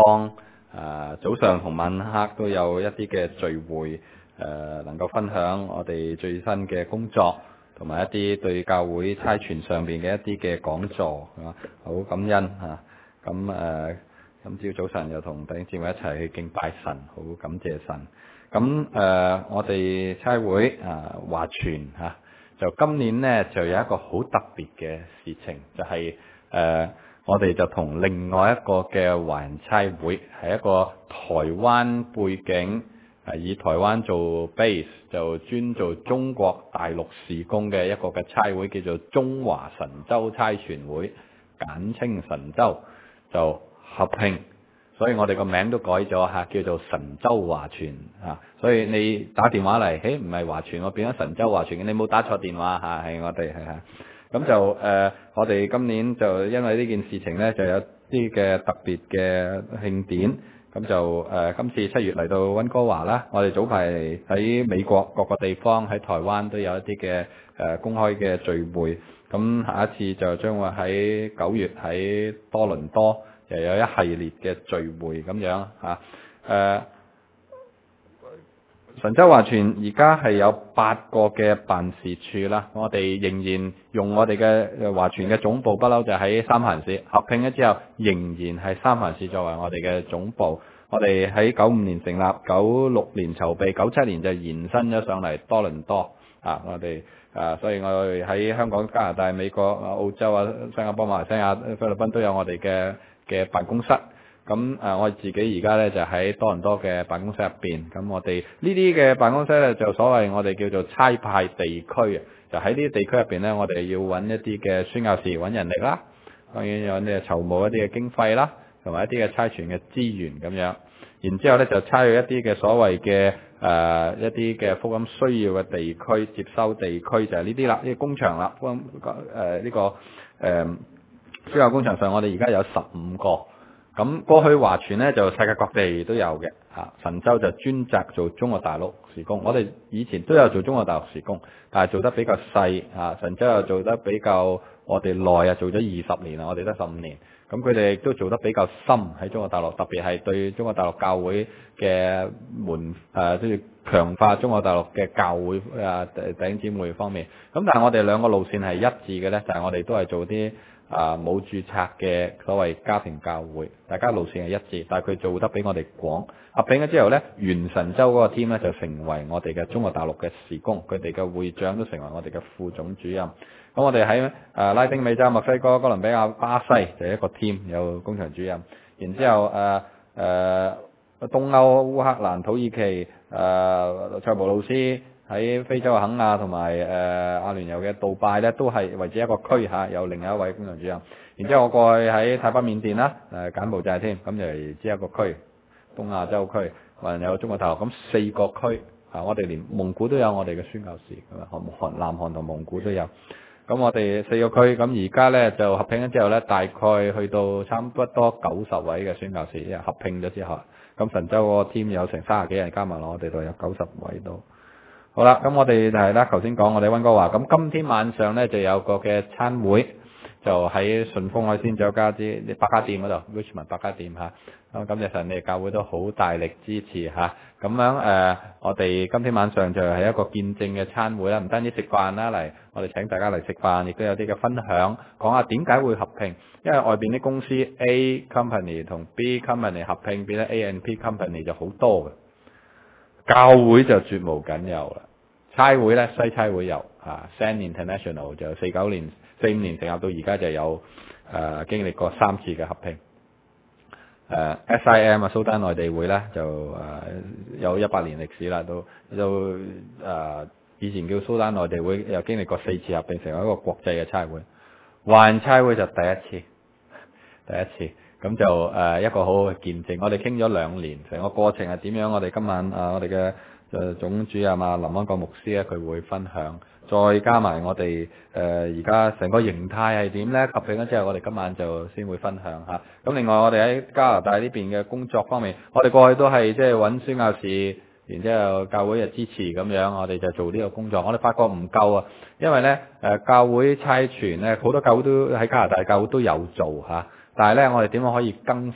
方，早上同晚黑都有一啲嘅聚會，能夠分享我哋最新嘅工作，同埋一啲對教會差傳上邊嘅一啲嘅講座，好感恩嚇。今朝早晨又同弟兄姊妹一齊去敬拜神，好感謝神。我哋差會華傳嚇，就今年呢就有一個好特別嘅事情，就係我哋就同另外一個嘅華人差會，係一個台灣背景，以台灣做 base， 就專做中國大陸事工嘅一個嘅差會，叫做中華神州差傳會，簡稱神州，就合併。所以我哋個名都改咗嚇，叫做神州華傳嚇。所以你打電話嚟，唔係華傳，我變咗神州華傳，你冇打錯電話嚇，係我哋係嚇。咁就我哋今年就因為呢件事情呢，就有啲嘅特別嘅慶典。咁就今次7月嚟到溫哥華啦，我哋早排喺美國各個地方，喺台灣都有一啲嘅公開嘅聚會。咁下一次就將會喺9月喺多倫多，又有一系列嘅聚會咁樣嚇。神州華傳而家係有8個嘅辦事處啦，我哋仍然用我哋嘅華傳嘅總部，不嬲就喺三藩市，合併咗之後仍然係三藩市作為我哋嘅總部。我哋喺95年成立，96年籌備，97年就延伸咗上嚟多倫多我哋所以我哋喺香港、加拿大、美國、澳洲新加坡、馬來西亞、菲律賓都有我哋嘅辦公室。我自己而家咧就喺多倫多嘅辦公室入邊。咁我哋呢啲嘅辦公室咧就所謂我哋叫做差派地區，就喺呢啲地區入邊咧，我哋要揾一啲嘅宣教士揾人力啦，當然有啲籌募一啲嘅經費啦，同埋一啲嘅差傳嘅資源咁樣。然之後咧就差去一啲嘅所謂嘅一啲嘅福音需要嘅地區、接收地區就係呢啲啦，呢個工場啦，呢個宣教工場上我哋而家有15個。咁過去華傳咧就世界各地都有嘅神州就專責做中國大陸事工。我哋以前都有做中國大陸事工，但係做得比較細神州又做得比較我哋耐做咗20年啦，我哋得15年。咁佢哋亦都做得比較深喺中國大陸，特別係對中國大陸教會嘅都要強化中國大陸嘅教會弟兄姊妹方面。咁但係我哋兩個路線係一致嘅咧，就係我哋都係做啲冇註冊嘅所謂家庭教會，大家路線係一致，但係佢做得比我哋廣。合併咗之後咧，原神州嗰個 team 咧就成為我哋嘅中國大陸嘅事工，佢哋嘅會長都成為我哋嘅副總主任。咁我哋喺拉丁美洲、墨西哥、哥倫比亞、巴西就一個 team 有工場主任。然之後東歐、烏克蘭、土耳其、塞浦路斯喺非洲肯亞同埋阿聯酋嘅杜拜咧，都係為止一個區有另外一位工場主任。然之後我過去喺泰北緬甸啦，柬埔寨添，咁就為止一個區，東亞洲區，還有中國大陸，咁4個區我哋連蒙古都有我哋嘅宣教士，南韓同蒙古都有。咁我哋4個區，咁而家咧就合併咗之後咧，大概去到差唔多90位嘅宣教士，因為合併咗之後，咁神州個 team 有成30幾人加埋落我哋度有90位度。好啦，咁我哋係啦，頭先講我哋溫哥華，咁今天晚上咧就有個嘅餐會，就喺順豐海鮮酒家啲百家店嗰度 ，Richmond 百家店咁感謝神，你哋教會都好大力支持咁樣我哋今天晚上就係一個見證嘅餐會啦，唔單止食飯啦，嚟我哋請大家嚟食飯，亦都有啲嘅分享，講下點解會合併，因為外邊啲公司 A company 同 B company 合併變咗 A&P company 就好多嘅，教會就絕無僅有啦。差會咧，西差會有Send International 就45年成立到而家就有經歷過3次嘅合併。SIM 蘇丹內地會咧就有100年歷史啦，都以前叫蘇丹內地會，又經歷過4次合併成為一個國際嘅差會。華人差會就第一次，咁就一個好好嘅見證。我哋傾咗2年，成個過程係點樣？我哋今晚我哋嘅總主任林安國牧師咧，佢會分享，再加埋我哋而家成個形態係點咧？合併咗之後，我哋今晚就先會分享下。咁另外我哋喺加拿大呢邊嘅工作方面，我哋過去都係即係揾宣教士，然之後教會就支持咁樣，我哋就做呢個工作。我哋發覺唔夠因為咧教會差傳咧好多教會都喺加拿大教會都有做但係咧我哋點樣可以更新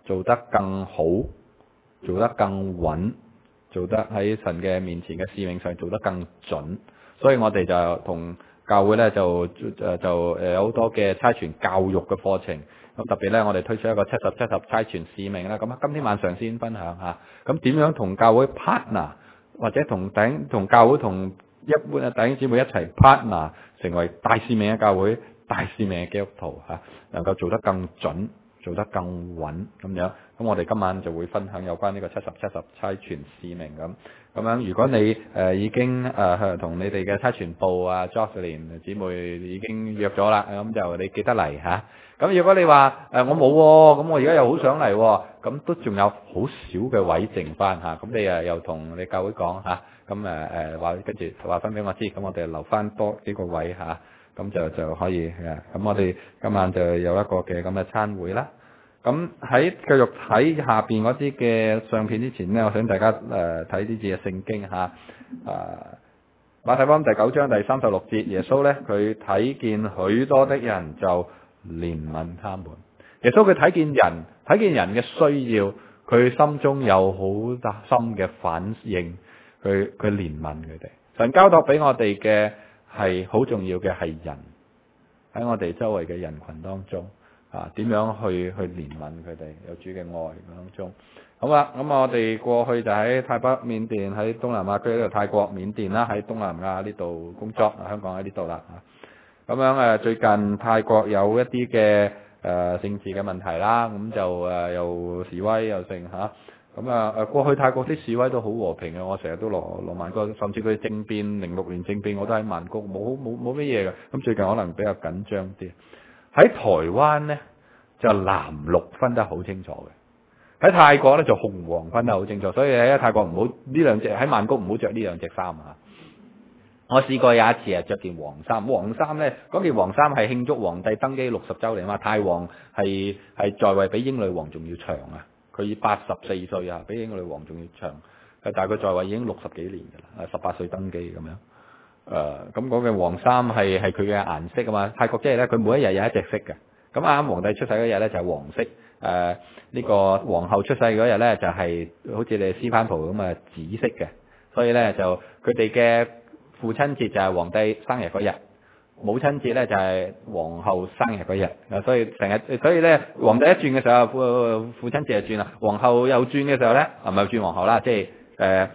做得更好，做得更穩，做得喺神嘅面前嘅使命上做得更準。所以我哋就同教會咧就有好多嘅差傳教育嘅課程。咁特別咧，我哋推出一個70差傳使命啦。咁今天晚上先分享下，咁點樣同教會 partner， 或者同教會同一般嘅弟兄姊妹一齊 partner， 成為大使命嘅教會、大使命嘅基督徒嚇，能夠做得更準、做得更穩咁樣。咁我哋今晚就會分享有關呢個70差傳使命咁樣。如果你已經同你哋嘅差傳部啊 Jocelyn 姊妹已經約咗啦，咁就你記得嚟嚇。咁如果你話我冇喎，咁我而家又好想嚟喎，咁都仲有好少嘅位剩翻嚇，咁你又同你教會講嚇，咁話跟住話翻俾我知，咁我哋留翻多幾個位嚇，咁就可以咁我哋今晚就有一個嘅咁嘅餐會啦。咁喺繼續睇下邊嗰啲嘅相片之前呢，我想大家睇啲字嘅聖經嚇。馬太福音第9章第36節，耶穌咧佢睇見許多的人就憐憫他們。耶穌佢睇見人嘅需要，佢心中有好深嘅反應，佢憐憫佢哋。神交託俾我哋嘅係好重要嘅係人，喺我哋周圍嘅人群當中點樣去憐憫佢哋，有主嘅愛當中。好啦，咁我哋過去就喺泰北、緬甸，喺東南亞區呢度，泰國、緬甸啦，喺東南亞呢度工作，香港喺呢度啦。咁樣最近泰國有一啲嘅政治嘅問題啦，咁就又示威又剩嚇。咁過去泰國啲示威都好和平嘅，我成日都落曼谷，甚至佢政變06年政變我都喺曼谷，冇乜嘢嘅。咁最近可能比較緊張啲。喺台灣呢，就藍綠分得好清楚嘅，喺泰國呢，就紅黃分得好清楚，所以喺泰國唔好呢兩隻，喺曼谷唔好着呢兩隻衫啊！我試過有一次着件黃衫呢，嗰件黃衫係慶祝皇帝登基60週年嘛，泰皇係在位比英女王仲要長啊！佢84歲啊，比英女王仲要長，但係佢在位已經60幾年㗎啦，18歲登基咁樣。咁嗰件黃衫係佢嘅顏色啊嘛，泰國即係咧佢每一日有一隻色嘅。咁啱皇帝出世嗰日咧就係黃色，呢個皇后出世嗰日咧就係好似你斯潘圖咁啊紫色嘅。所以咧就佢哋嘅父親節就係皇帝生日嗰日，母親節咧就係皇后生日嗰日。所以咧皇帝一轉嘅時候，父親節就轉啦，皇后又轉嘅時候咧，唔係轉皇后啦，即係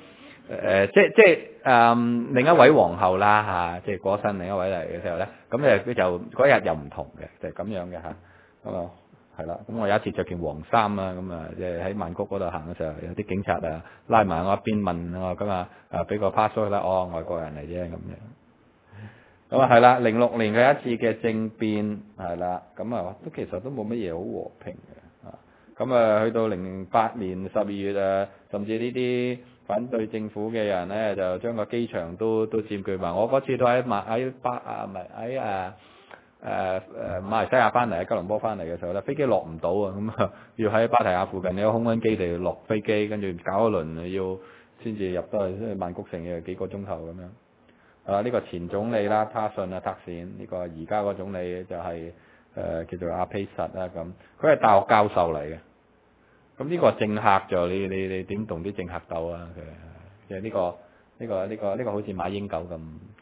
另一位皇后啦即係過身另一位嚟嘅時候咧，咁佢就嗰日又唔同嘅，就係咁樣嘅咁係啦。咁我有一次着件黃衫啦，咁即係喺曼谷嗰度行嘅時候，有啲警察拉埋我一邊問我，咁俾個 passport 啦，外國人嚟啫咁樣。咁係啦，06年嘅一次嘅政變係啦，咁都其實都冇乜嘢好和平嘅咁去到08年12月甚至呢啲反對政府嘅人咧，就將個機場都佔據埋。我嗰次都喺馬來西亞翻嚟，喺吉隆坡翻嚟嘅時候咧，飛機落唔到啊，咁要喺芭提雅附近有個空軍基地落飛機，跟住搞一輪要先至入到去曼谷城嘅幾個鐘頭咁樣。呢個前總理啦，他信塔善，呢個而家個總理就係叫做阿佩實啦咁，佢係大學教授嚟嘅。咁呢個政客就你點同啲政客鬥啊？其實呢個好似馬英九咁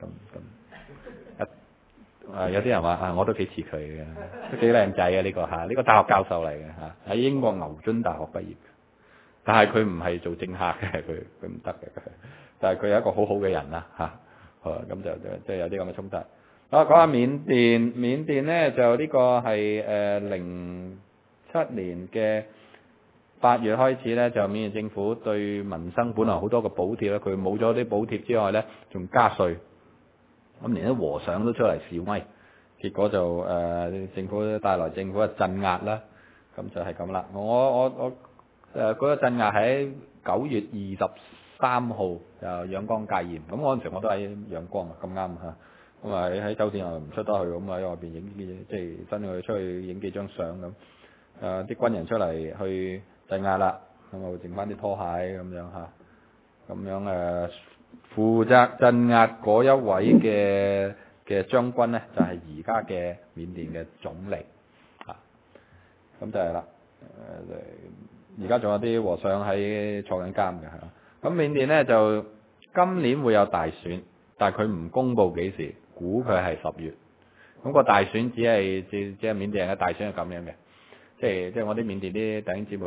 有啲人話我都幾似佢嘅，都幾靚仔嘅呢個呢個大學教授嚟嘅喺英國牛津大學畢業，但係佢唔係做政客嘅，佢唔得嘅，但係佢係一個好好嘅人啦咁就即係有啲咁嘅衝突。講下緬甸咧，就呢個係07年嘅8月開始咧，就緬甸政府對民生本來好多個補貼咧，佢冇咗啲補貼之外咧，仲加稅。咁連啲和尚都出嚟示威，結果就政府帶來政府嘅鎮壓啦。咁就係咁啦。我嗰個鎮壓喺9月23號就仰光戒嚴。咁嗰陣時我都喺仰光咁啱嚇。咁喺酒店又唔出得去，咁喺外邊影即係真係出去影幾張相咁。啲軍人出嚟去鎮壓啦，咁我剩翻啲拖鞋咁樣咁樣負責鎮壓嗰一位嘅將軍咧，就係而家嘅緬甸嘅總理咁就係啦。 而家仲有啲和尚喺坐緊監嘅係。咁緬甸咧就今年會有大選，但係佢唔公佈幾時，估佢係10月。咁個大選只係緬甸人嘅大選係咁樣嘅，即係我啲緬甸啲弟兄姊妹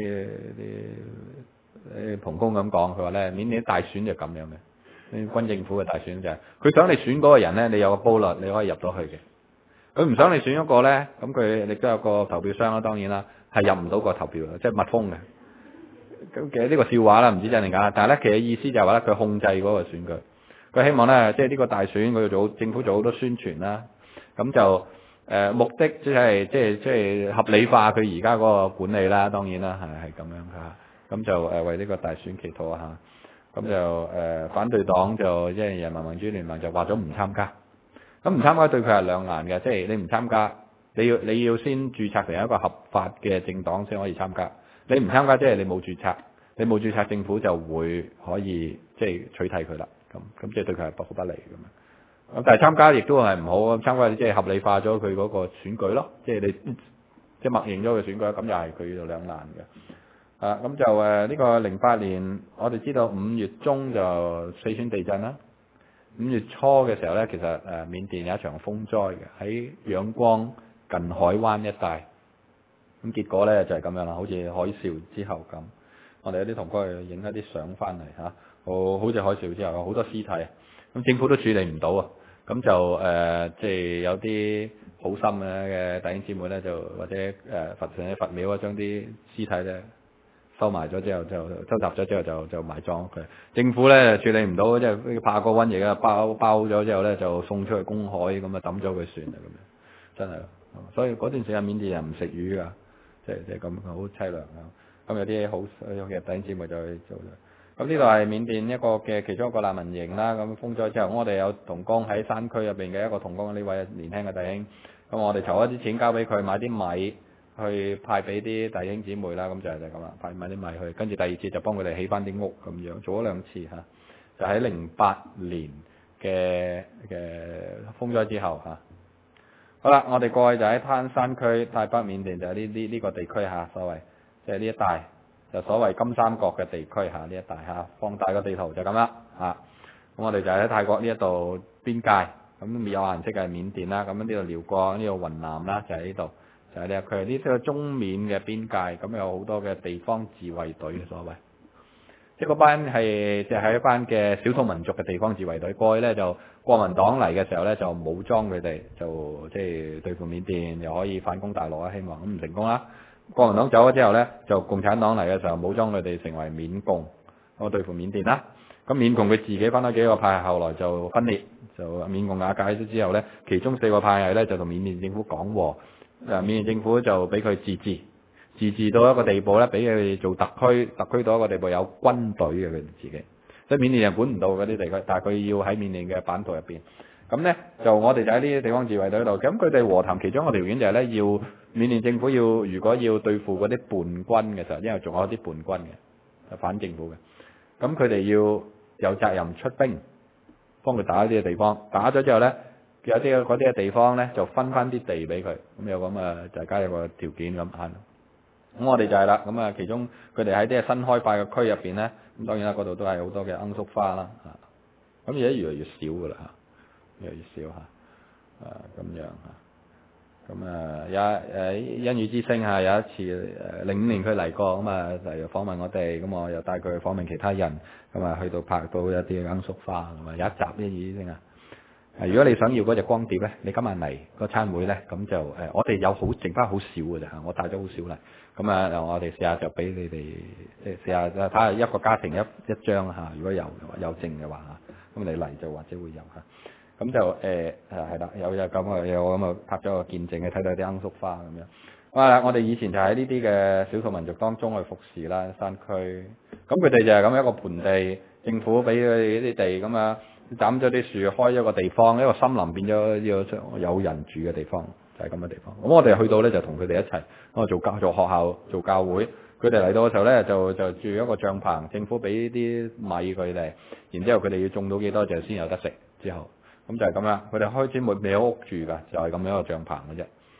啲同工咁講，佢話咧緬甸大選就咁樣嘅，軍政府嘅大選就係佢想你選嗰個人咧，你有個煲率你可以入到去嘅。佢唔想你選一個咧，咁佢亦都有個投票箱啦，當然啦，係入唔到個投票嘅，即係密封嘅。咁其實呢個笑話啦，唔知真定假，但係咧其實意思就係話咧，佢控制嗰個選舉，佢希望咧即係呢個大選佢做政府做好多宣傳啦，咁就目的即係合理化佢而家嗰個管理啦，當然啦係咁樣嚇，咁就為呢個大選祈禱嚇，咁就反對黨就即係人民民主聯盟就話咗唔參加。咁唔參加對佢係兩難嘅，即係你唔參加，你要先註冊成一個合法嘅政黨先可以參加。你唔參加即係你冇註冊，你冇註冊政府就會可以即係取締佢啦。咁即係對佢係好不利咁樣。咁但係參加亦都係唔好，參加即係合理化咗佢嗰個選舉咯，即係你即係默認咗佢選舉，咁又係佢就兩難嘅。咁就呢個08年，我哋知道5月中就四川地震啦。5月初嘅時候咧，其實緬甸有一場風災嘅，喺仰光近海灣一帶。咁結果咧就係咁樣啦，好似海嘯之後咁。我哋有啲同哥去影一啲相翻嚟嚇，好似海嘯之後有好多屍體，咁政府都處理唔到啊。咁就即係有啲好心嘅弟兄姊妹咧，就或者佛廟啊，將啲屍體咧收埋咗之後，就收集咗之後就埋葬佢。政府咧處理唔到，即係怕個瘟疫啊，包咗之後咧就送出去公海咁啊，抌咗佢算啦咁樣，真係。所以嗰段時間緬甸人唔食魚噶，即係咁好凄涼啊。咁有啲好嘅弟兄姊妹就去做咗。咁呢度係緬甸一個嘅其中一個難民營啦。咁風災之後，我哋有同工喺山區入邊嘅一個同工，呢位年輕嘅弟兄，咁我哋籌一啲錢交俾佢買啲米。去派俾啲弟兄姊妹啦，咁就係咁啦，派埋啲米去，跟住第二次就幫佢哋起翻啲屋咁樣，做咗2次嚇，就喺08年嘅風災之後嚇。好啦，我哋過去就喺灘山區泰北緬甸就係呢個地區嚇，所謂即係呢一帶就所謂金三角嘅地區嚇，呢一帶嚇，放大個地圖就咁啦嚇。咁我哋就喺泰國呢一度邊界，咁有顏色嘅係緬甸啦，咁呢度寮國，呢度雲南啦，就喺呢度。就係呢，佢係呢個中緬嘅邊界，咁有好多嘅地方自衛隊嘅所謂，即係嗰班係即係一班嘅少數民族嘅地方自衛隊。過去咧就國民黨嚟嘅時候咧就武裝佢哋，就即係對付緬甸，又可以反攻大陸啊，希望咁唔成功啦。國民黨走咗之後咧，就共產黨嚟嘅時候武裝佢哋成為緬共，咁對付緬甸啦。咁緬共佢自己分咗幾個派系，後來就分裂，就緬共瓦解咗之後咧，其中4個派系咧就同緬甸政府講和。緬甸政府就俾佢自治到一個地步咧，俾佢哋做特區到一個地步有軍隊嘅佢哋自己，即係緬甸人管唔到嗰啲地區，但係佢要喺緬甸嘅版圖入邊。咁咧就我哋就喺呢啲地方自衛隊度，咁佢哋和談其中一個條件就係咧，要緬甸政府如果要對付嗰啲叛軍嘅時候，因為仲有啲叛軍嘅反政府嘅，咁佢哋要有責任出兵幫佢打呢啲地方，打咗之後咧。有啲嗰啲嘅地方咧，就分翻啲地俾佢，咁有咁大家有個條件咁嚇。咁我哋就係啦，咁其中佢哋喺啲新開發嘅區入邊咧，咁當然啦，嗰度都係好多嘅罌粟花啦嚇。咁而家越嚟越少噶啦嚇，越嚟越少嚇，咁樣嚇。咁有恩雨之聲嚇，有一次05年佢嚟過，咁嚟訪問我哋，咁我又帶佢去訪問其他人，咁去到拍到一啲罌粟花，咁有一集恩雨之聲啊。如果你想要嗰隻光碟咧，你今日嚟個餐會咧，咁就我哋有剩翻好少嘅咋嚇，我帶咗好少嚟。咁我哋試下就俾你哋即係試下睇下一個家庭一張嚇，如果有剩嘅話嚇，咁你嚟就或者會有嚇。咁就係啦，有咁拍咗個見證嘅，睇到啲罌粟花咁樣。我哋以前就喺呢啲嘅少數民族當中去服侍啦，山區。咁佢哋就係咁一個盆地，政府俾佢哋啲地咁啊。斬咗啲樹，開咗個地方，一個森林變咗有人住嘅地方，就係咁嘅地方。咁我哋去到咧就同佢哋一齊，做學校做教會。佢哋嚟到嘅時候咧就住一個帳篷，政府俾啲米佢哋，然之後佢哋要種到幾多就先有得食。之後咁就係咁樣，佢哋開始冇屋住㗎，就係咁樣一個帳篷嘅啫。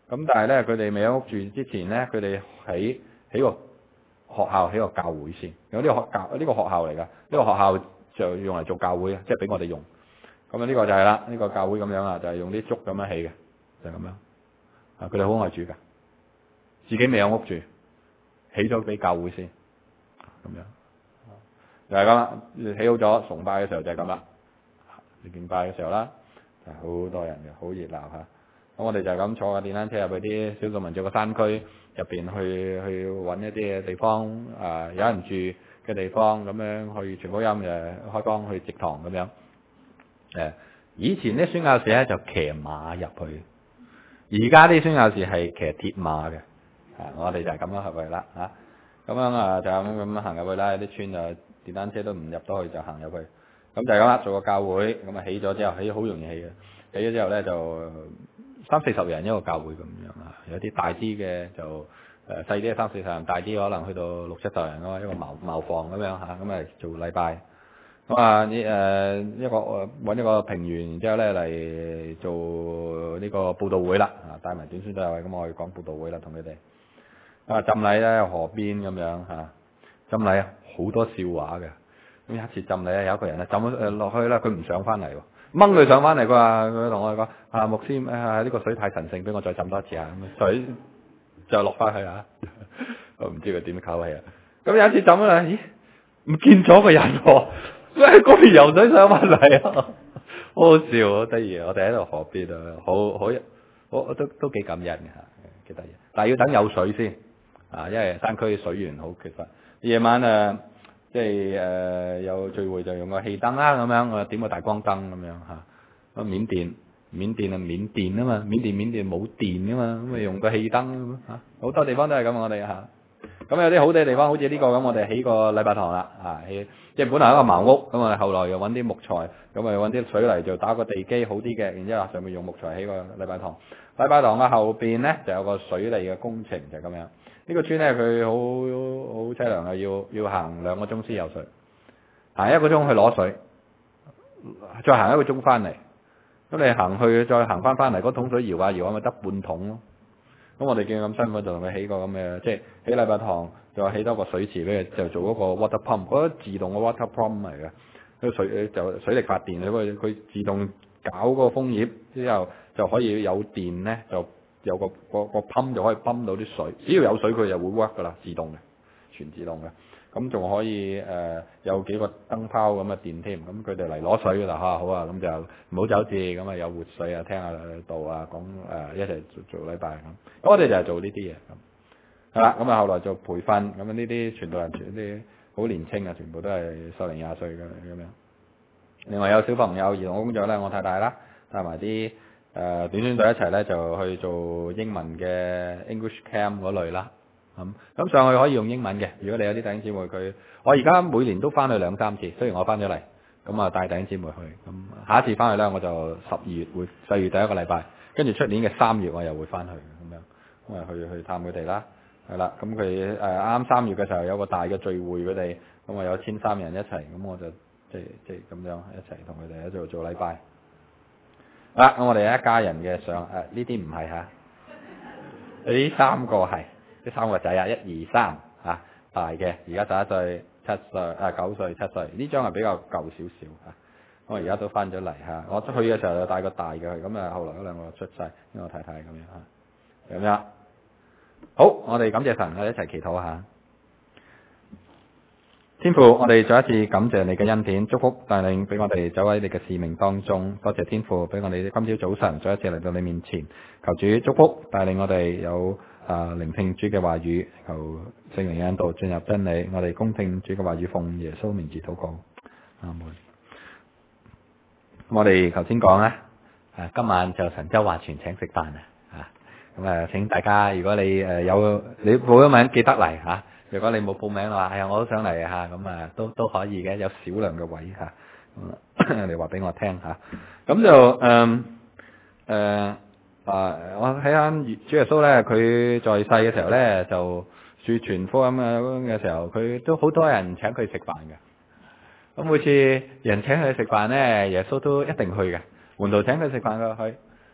咁但係咧，佢哋未有屋住之前咧，佢哋起個學校，起個教會先。有呢個學校嚟㗎，呢個學校就用嚟做教會，即係俾我哋用。咁啊，呢個就係啦，呢個教會咁樣啊，就係用啲竹咁樣起嘅，就係咁樣。啊，佢哋好愛主㗎，自己未有屋住，起咗俾教會先，咁樣。就係咁啦，起好咗，崇拜嘅時候就係咁啦。敬拜嘅時候啦，好多人嘅，好熱鬧嚇。咁我哋就係咁坐架電單車入去啲少數民族嘅山區入邊去揾一啲嘅地方，有人住嘅地方，咁樣去傳福音開光去植堂咁樣。以前啲宣教士咧就騎馬入去，而家啲宣教士係騎鐵馬嘅。我哋就係咁樣入去啦嚇。咁樣就咁行入去啦，啲村就電單車都唔入到去就行入去。咁就係咁啦，做個教會，咁啊起咗之後，起好容易起嘅。起咗之後咧就30-40人一個教會咁樣啊，有啲大啲嘅就細啲30-40人，大啲可能去到60-70人咯，一個茅房咁樣嚇，咁啊做禮拜。咁啊一個揾一個平原，然之後咧嚟做呢個佈道會啦，帶埋短宣隊咁我去講佈道會啦，同佢哋。浸禮咧河邊咁樣嚇，浸禮好多笑話嘅。咁一次浸禮咧，有一個人咧浸咗落去啦，佢唔上翻嚟喎，掹佢上翻嚟，佢同我哋講牧師呢個水太神聖，俾我再浸多一次啊！咁水就落翻去啊！我唔知佢點溝氣啊！咁有一次浸咗啦，咦唔見咗個人喎，喺嗰邊游水上翻嚟啊！好好笑，好得意！我哋喺度河邊啊，好都幾感恩嘅嚇，幾得意。但係要等有水先因為山區水源好缺乏。夜晚即係有聚會就用個氣燈啦，咁樣我點個大光燈咁樣嚇。緬甸啊嘛，緬甸冇電噶嘛，咁咪用個氣燈嚇。好多地方都係咁，我哋嚇。咁有啲好啲地方，好似呢個咁，我哋起個禮拜堂啦即係本來一個茅屋，咁我哋後來又揾啲木材，咁啊揾啲水泥就打個地基好啲嘅，然之後上面用木材起個禮拜堂。禮拜堂嘅後邊咧就有個水利嘅工程，就咁樣。呢個村咧佢好凄涼啊，要行2個鐘先有水，行1個鐘去攞水，再行1個鐘翻嚟。咁你行去再行翻嚟，嗰桶水搖下搖下咪得半桶咯。咁我哋見咁辛苦，就同佢起個咁嘅，即係起禮拜堂，就起多個水池俾佢，就做嗰個 water pump，嗰個自動嘅 water pump 嚟嘅。個水就水力發電，佢自動搞嗰個風葉之後就可以有電咧，就有個 pump 就可以泵到啲水，只要有水佢就會 work 噶啦，自動嘅，全自動嘅。咁仲可以有幾個燈泡咁嘅電添，咁佢哋嚟攞水啦好啊，咁就唔好走字，咁啊有活水啊，聽下道啊，講一齊做禮拜咁。咁我哋就係做呢啲嘢咁，係啦。咁後來做培訓，咁呢啲傳道人全啲好年青啊，全部都係10零20歲嘅咁樣。另外有小朋友兒童工作咧，我太太啦帶埋啲短宣隊一齊咧就去做英文嘅 English Camp 嗰類啦。咁上去可以用英文嘅。如果你有啲弟兄姊妹我而家每年都翻去2-3次，雖然我翻咗嚟，咁帶弟兄姊妹去。咁下一次翻去咧，我就12月第一個禮拜，跟住出年嘅3月我又會翻去咁樣，咁去探佢哋啦，係啦。咁佢啱3月嘅時候有個大嘅聚會，佢哋咁有1300人一齊，咁我就即係咁樣一齊同佢哋喺度做禮拜。咁我哋一家人嘅相呢啲唔係嚇，呢3個係。啲3個仔1、2、3大嘅，而家11歲、7歲、9歲、7歲。呢張係比較舊少少我而家都翻咗嚟我去嘅時候就帶個大嘅去，咁後來嗰2個出世，因為我太太咁樣咁樣。好，我哋感謝神，我哋一齊祈禱下。天父，我哋再一次感謝你嘅恩典，祝福帶領俾我哋走喺你嘅使命當中。多謝天父俾我哋今朝早晨再一次嚟到你面前，求主祝福帶領我哋有聆聽主嘅話語，求聖靈引導進入真理。我哋恭聽主嘅話語，奉耶穌名字禱告，阿門。我哋頭先講咧，今晚就神州華傳請食飯咁請大家，如果你你報咗名記得嚟如果你冇報名嘅話，我都想嚟咁都可以嘅，有少量嘅位你話俾我聽咁就我睇下主耶穌咧，佢在世嘅時候咧，就傳福音嘅時候，佢都好多人請佢食飯嘅。咁每次人請佢食飯咧，耶穌都一定去嘅。門徒請佢食飯佢去，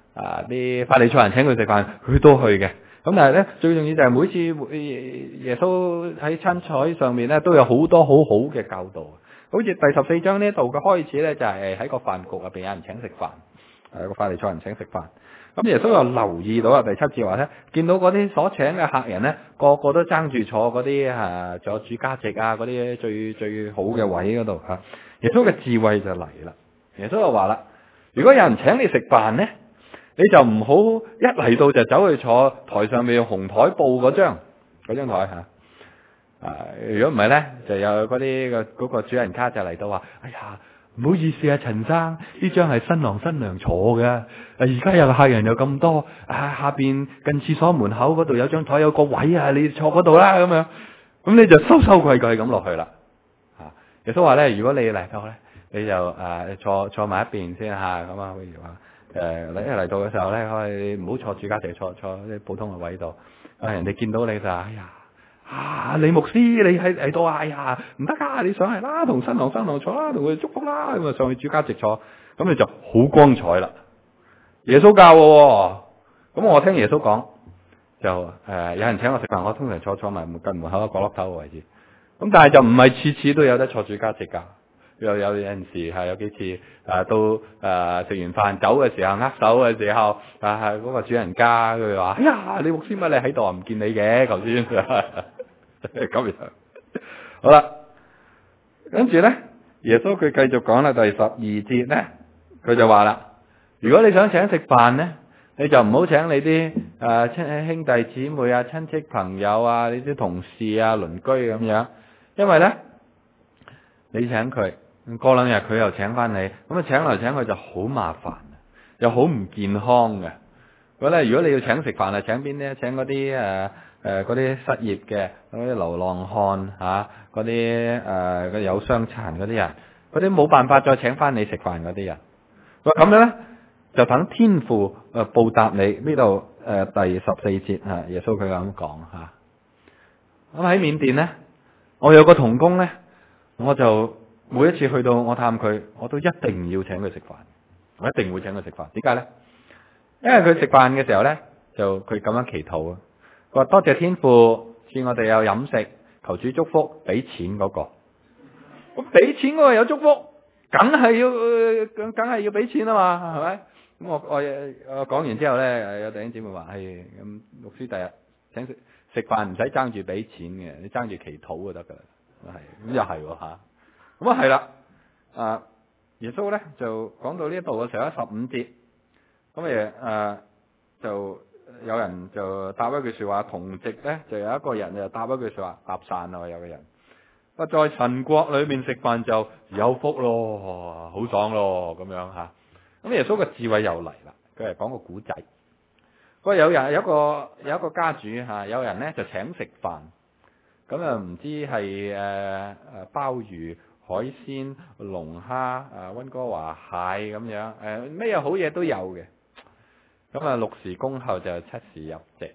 啲法利賽人請佢食飯，佢都去嘅。咁但係咧，最重要就係每次耶穌喺餐台上面咧，都有好多好好嘅教導。好似第14章呢度嘅開始咧，就係喺個飯局入邊有人請食飯，個法利賽人請食飯。咁耶穌又留意到第7節話咧，見到嗰啲所請嘅客人咧，個個都爭住坐嗰啲仲有主家席嗰啲最好嘅位嗰度嚇。耶穌嘅智慧就嚟啦。耶穌就話啦，如果有人請你食飯咧，你就唔好一嚟到就走去坐台上面紅台布嗰張台嚇。如果唔係咧，就有嗰個主人家就嚟到話：哎呀，唔好意思啊，陳生，呢張係新郎新娘坐嘅。而家有客人又咁多，下邊近廁所門口嗰度有張台有個位啊，你坐嗰度啦咁樣。咁你就收收規矩咁落去啦。耶穌話咧，如果你嚟到咧，你就坐埋一邊先嚇咁啊。譬如話你一嚟到嘅時候咧，你唔好坐主家席，坐啲普通嘅位度。人哋見到你就哎呀李牧師你喺度啊，哎呀唔得㗎，你上嚟啦，同新郎新娘坐啦，同佢祝福啦，咁啊上去主家席坐，咁你就好光彩啦。耶穌教喎，咁我聽耶穌講就有人請我食飯，我通常坐埋近門口角落頭嘅位置。咁但係就唔係次次都有得坐主家席㗎。有陣時有幾次到食完飯走嘅時候握手嘅時候嗰個主人家佢話：哎呀，你牧師乜你喺度啊？唔見你嘅頭先咁樣。好啦，跟住咧，耶穌佢繼續講啦，第12節咧，佢就話啦：如果你想請食飯咧，你就唔好請你啲兄弟姊妹啊、親戚朋友啊、你啲同事啊、鄰居咁樣，因為咧你請佢。過兩日佢又請翻你，咁請來請去就好麻煩，又好唔健康嘅。如果你要請食飯啊，請邊啲？請嗰啲嗰啲失業嘅，嗰啲流浪漢嗰啲有傷殘嗰啲人，嗰啲冇辦法再請翻你食飯嗰啲人。咁樣咧就等天父報答你。呢度第14節耶穌佢咁講嚇。咁喺緬甸咧，我有個同工咧，我就每一次去到我探佢，我都一定要請佢食飯，我一定會請佢食飯。點解咧？因為佢食飯嘅時候咧，就佢咁樣祈禱啊。佢話多謝天父賜我哋有飲食，求主祝福，俾錢嗰個。咁俾錢嗰個有祝福，梗係要俾錢啊嘛，係咪？咁我講完之後咧，有弟兄姊妹話：係咁，牧師第日請食飯唔使爭住俾錢嘅，你爭住祈禱就得噶啦。係咁又係喎嚇。咁係啦，耶穌咧就講到呢度嘅時候15節，咁就有人就答一句說話，同席咧就有一個人就答一句說話，搭訕啊，有個人話在神國裏面食飯就有福咯，好爽咯咁樣嚇。咁耶穌嘅智慧又嚟啦，佢係講個古仔。不過有一個家主有人咧就請食飯，咁啊唔知係鮑魚、海鮮、龍蝦、溫哥華蟹咁樣，咩好嘢都有嘅。咁啊6時恭候就7時入席。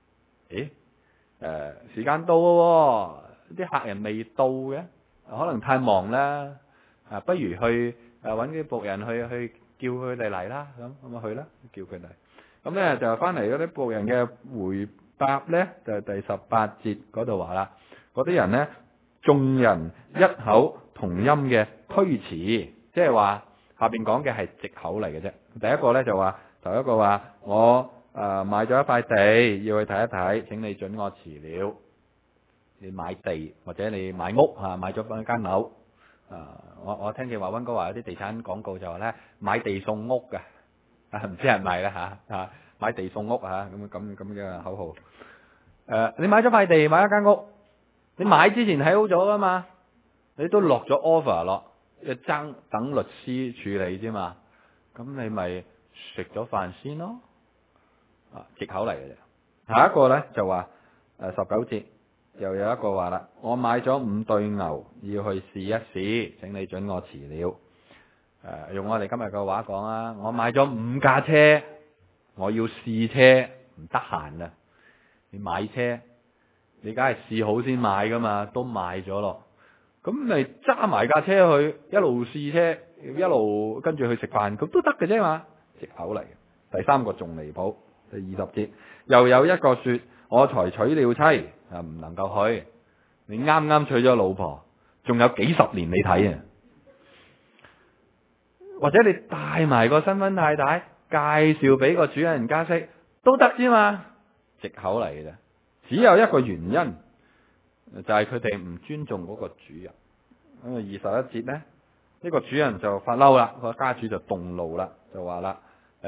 時間到咯，啲客人未到嘅，可能太忙啦。不如去揾啲僕人去叫佢哋嚟啦。咁啊去啦，叫佢哋。咁咧就翻嚟嗰啲僕人嘅回答咧，就係第18節嗰度話啦，嗰啲人咧，眾人一口同音嘅推辭，即係話下邊講嘅係藉口嚟嘅啫。第一個咧就話，頭一個話我買咗一塊地要去睇一睇，請你准我辭了。你買地或者你買屋買咗一間樓。我聽見話溫哥華有啲地產廣告就話咧，買地送屋嘅，唔知係咪啦嚇，買地送屋咁嘅口號。你買咗塊地，買一間屋，你買之前睇好咗噶嘛？你都落咗 offer 咯，要等律師處理啫嘛。咁你咪食咗飯先咯。藉口嚟嘅啫。下一個咧就話19節又有一個話啦，我買咗5對牛要去試一試，請你准我辭了。用我哋今日嘅話講啊，我買咗5架車，我要試車，唔得閒啊。你買車，你梗係試好先買噶嘛，都買咗咯。咁咪揸埋架車去，一路試車，一路跟住去食飯，咁都得嘅啫嘛。藉口嚟嘅。 第三個仲離譜，第20節又有一個說，我才娶了妻，唔能夠去。你啱啱娶咗老婆，仲有幾十年你睇啊！或者你帶埋個新婚太太介紹俾個主人家識都得之嘛，藉口嚟嘅啫。只有一個原因，就係佢哋唔尊重嗰個主人。咁啊21節呢，呢個主人就發嬲啦，個家主就動怒啦，就話啦，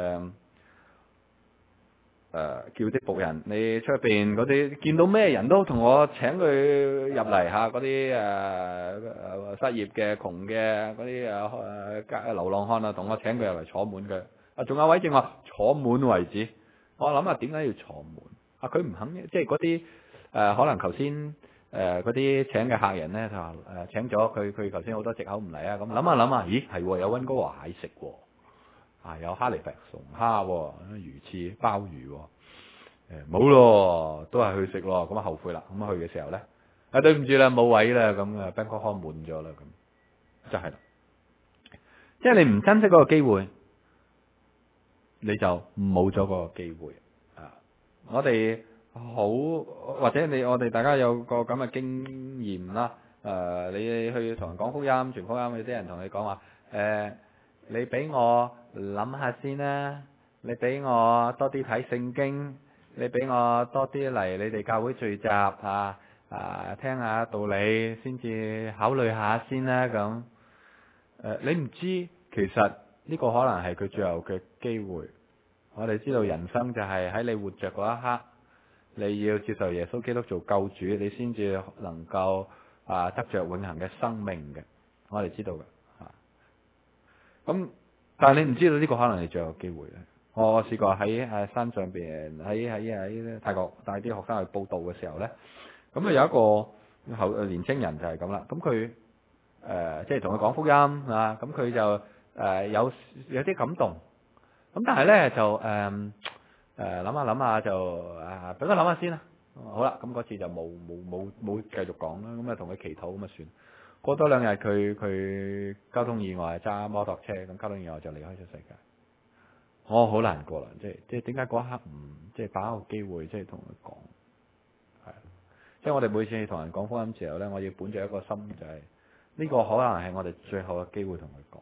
叫啲僕人，你出邊嗰啲見到咩人都同我請佢入嚟吓，嗰啲失業嘅、窮嘅、嗰啲流浪漢啊，同我請佢入嚟坐滿佢。啊，仲有位正話坐滿為止。我諗下點解要坐滿？啊，佢唔肯，即係嗰啲可能頭先嗰啲請嘅客人咧，就話請咗佢頭先好多藉口唔嚟啊。咁諗下，咦係喎，有溫哥華蟹食喎。啊，有哈利法松蝦、魚翅、鮑魚，冇咯，都係去食咯，咁啊後悔啦。咁去嘅時候咧，對唔住啦，冇位啦，咁啊 Bangkok Hall 滿咗啦，咁就係啦。即係你唔珍惜嗰個機會，你就冇咗嗰個機會啊！我哋好，或者我哋大家有個咁嘅經驗啦。你去同人講福音、傳福音，有啲人同你講話，你俾我諗下先啦，你俾我多啲睇聖經，你俾我多啲嚟你哋教會聚集聽下道理，先至考慮下先啦。咁你唔知其實呢個可能係佢最後嘅機會。我哋知道人生就係喺你活着嗰一刻，你要接受耶穌基督做救主，你先至能夠得着永恆嘅生命嘅。我哋知道嘅。咁但係你唔知道呢個可能係最後機會咧。我試過喺山上邊，喺泰國帶啲學生去報道嘅時候咧，咁有一個年青人就係咁啦。咁佢即係同佢講福音啊，咁佢就有啲感動。咁但係咧就諗下就俾佢諗下先啦。好啦，咁嗰次就冇繼續講啦。咁啊同佢祈禱咁啊算。過多2日佢交通意外揸摩托車，咁交通意外就離開咗世界。我好難過啦，即係點解嗰一刻唔即係把握個機會，即係同佢講，係即係我哋每次同人講福音時候咧，我要本着一個心，就係呢個可能係我哋最後嘅機會同佢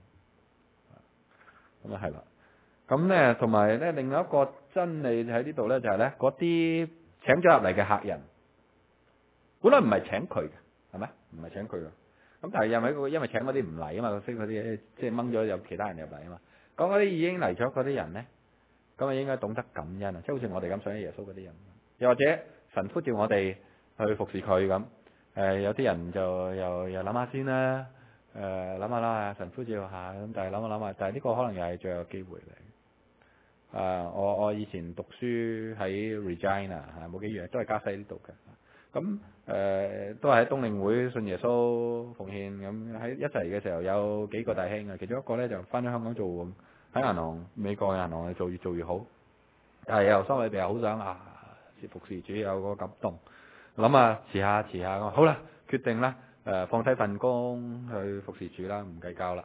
講。咁啊係啦，咁咧同埋咧另外一個真理喺呢度咧，就係咧嗰啲請咗入嚟嘅客人，本來唔係請佢嘅，係咪？唔係請佢嘅。咁但係因為請嗰啲唔嚟啊嘛，識嗰啲即係掹咗有其他人入嚟啊嘛。講嗰啲已經嚟咗嗰啲人咧，咁啊應該懂得感恩啊，即係好似我哋咁想耶穌嗰啲人，又或者神呼召我哋去服侍佢咁。有啲人就又諗下先啦，諗下啦，神呼召下咁，但係諗下，但係呢個可能又係最後機會嚟。我以前讀書喺 Regina 冇幾遠，都係加西呢度嘅。咁都係喺冬令會信耶穌奉獻咁，喺一齊嘅時候有幾個弟兄啊，其中一個咧就翻咗香港做喺銀行，美國嘅銀行做越做越好，但係又心裏邊又好想服侍主，有個感動，諗下遲下，好啦，決定啦，放低份工去服侍主啦，唔計較啦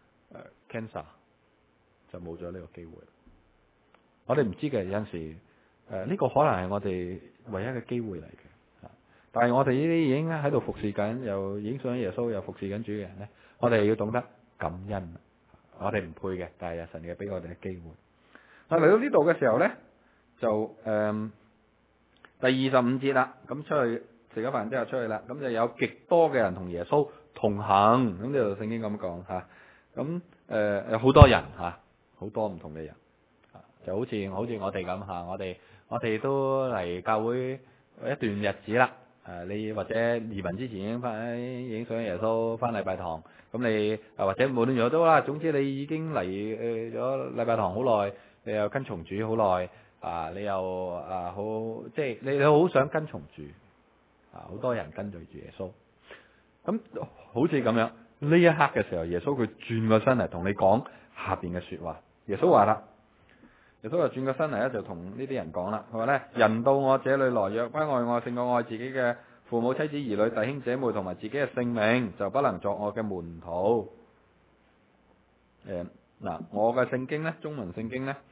，cancer 就冇咗呢個機會。我哋唔知嘅，有陣時呢個可能係我哋唯一嘅機會嚟嘅。但係我哋呢啲已經喺度服侍緊，又已經信咗耶穌，又服侍緊主嘅人咧，我哋要懂得感恩。我哋唔配嘅，但係神嘅俾我哋嘅機會。但嚟到呢度嘅時候咧，就第25節啦，咁出去食咗飯之後出去啦，咁就有極多嘅人同耶穌同行。咁呢度聖經咁講吓，咁有好多人吓，好多唔同嘅人，就好似我哋咁吓，我哋都嚟教會一段日子啦。你或者移民之前已經信咗耶穌，翻禮拜堂，咁你或者無論如何都啦，總之你已經嚟咗禮拜堂好耐，你又跟從主好耐，你又好即係你好想跟從主，好多人跟隨住耶穌，咁好似咁樣呢一刻嘅時候，耶穌佢轉個身嚟同你講下邊嘅說話。耶穌話啦，耶穌就轉個身嚟咧，就同呢啲人講啦。佢話咧，人到我這裏來，若不愛我，勝過愛自己嘅父母、妻子、兒女、弟兄姐妹同埋自己嘅性命，就不能作我嘅門徒。我嘅聖經咧，中文聖經咧